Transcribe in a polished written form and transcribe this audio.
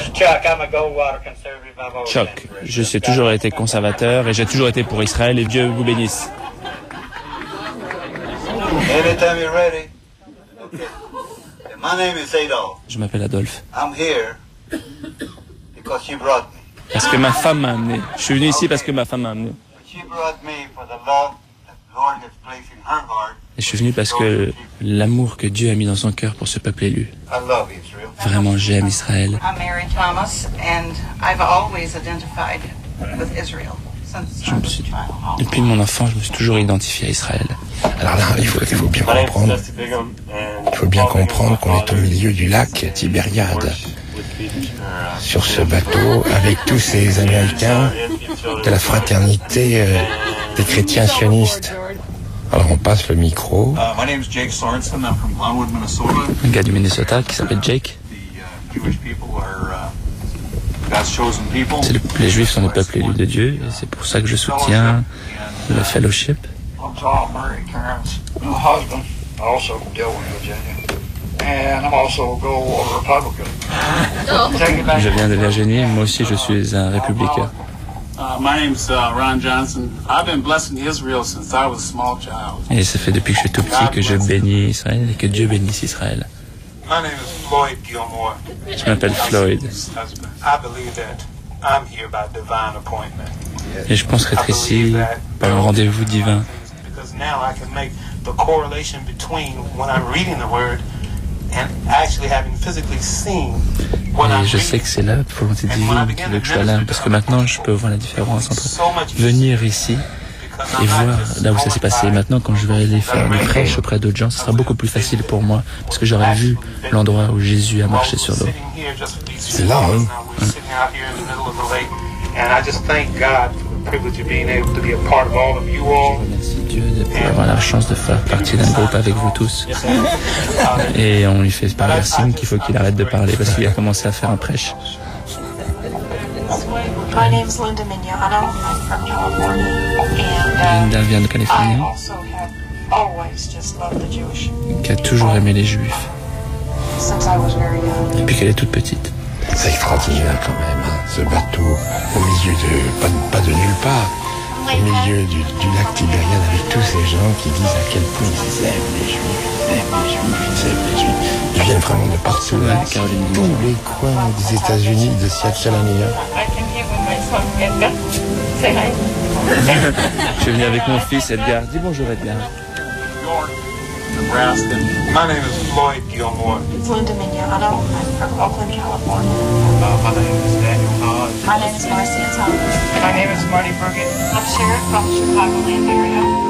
Chuck, je suis toujours été conservateur et j'ai toujours été pour Israël et Dieu vous bénisse. Je m'appelle Adolphe. Parce que ma femme m'a amené. Je suis venu ici parce que ma femme m'a amené. Et je suis venu parce que l'amour que Dieu a mis dans son cœur pour ce peuple élu. Vraiment, j'aime Israël. Depuis mon enfance, je me suis toujours identifié à Israël. Alors là, il faut bien comprendre. Il faut bien comprendre qu'on est au milieu du lac Tibériade. Sur ce bateau, avec tous ces Américains de la fraternité des chrétiens sionistes. Alors on passe le micro. Un gars du Minnesota qui s'appelle Jake. Les Juifs sont le peuple élu de Dieu et c'est pour ça que je soutiens le fellowship. Je viens de Virginie, moi aussi je suis un républicain. Et ça fait depuis que je suis tout petit que je bénis Israël et que Dieu bénisse Israël. Je m'appelle Floyd. Et je pense être ici par un rendez-vous divin. Et je sais que c'est la volonté divine qui veut que je sois là, parce que maintenant je peux voir la différence entre venir ici et voir là où ça s'est passé. Et maintenant, quand je vais aller faire une prêche auprès d'autres gens, ce sera beaucoup plus facile pour moi, parce que j'aurai vu l'endroit où Jésus a marché sur l'eau. C'est là, hein? Merci Dieu d'avoir la chance de faire partie d'un groupe avec vous tous. Et on lui fait parler signe qu'il faut qu'il arrête de parler parce qu'il a commencé à faire un prêche. Linda vient de Californie, qui a toujours aimé les Juifs depuis qu'elle est toute petite. C'est extraordinaire quand même, hein, ce bateau au milieu de, pas de nulle part, au milieu du lac Tibériade avec tous ces gens qui disent à quel point ils aiment les Juifs, ils aiment les Juifs, ils aiment les Juifs. Ils viennent vraiment de partout, hein, tous les coins des États-Unis, de Seattle à New York. Je suis venu avec mon fils Edgar. Dis bonjour Edgar. Nebraska. My name is Floyd Gilmore. It's Linda Mignano. I'm from Oakland, California. My name is Daniel Todd. My name is Marcia Todd. My name is Marty Bergen. I'm Sharon from the Chicagoland area.